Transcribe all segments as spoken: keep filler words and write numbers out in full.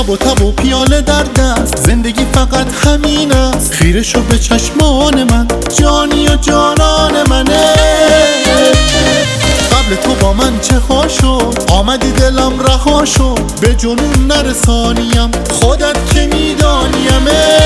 شب و تب و پیاله در دست، زندگی فقط همین است. خیره شو به چشمان من، جانی و جانان منه. قبل تو با من چه خواه شد، آمدی دلم رها شد. به جنون نرسانیم، خودت که میدانیمه.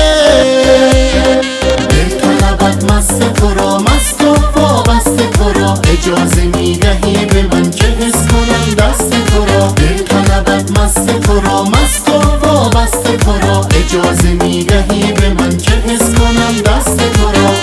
دل طلبت مست تو را، مست و وابسته تو را. اجازه میدهی به من که حس کنم دست تو را. دل طلبت مست تو را، مست و وابسته تو را. اجازه میدهی به من که حس کنم دست تو را.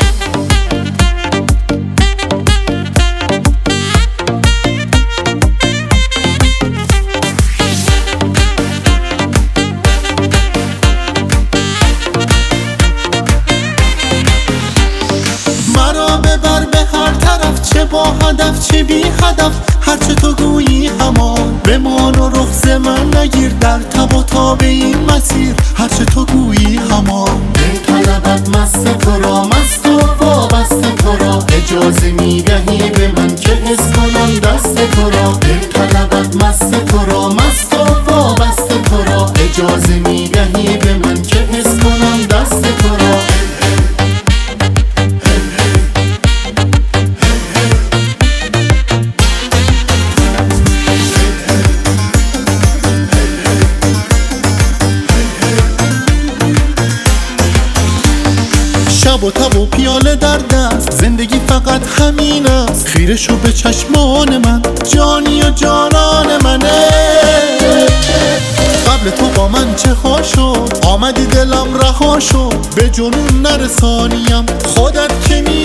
مرا ببر به هر طرف، چه با هدف چه بی هدف. هرچه تو گویی همان بمان و رخ ز من نگیر. در تب و تاب این مسیر هرچه تو گویی همان. دل طلبت مست تو را، مست و وابسته تو را. اجازه میدهی به من که حس کنم دست تو را. دل طلبت مست تو را، مست و وابسته تو را. اجازه میدهی به من که حس کنم دست تو را. شب و تب و پیاله در دست، زندگی فقط همین است. خیره شو به چشمان من، جانی و جانان منه. قبل تو با من چه خواه شد، آمدی دلم رها شد. به جنون نرسانیم، خودت که می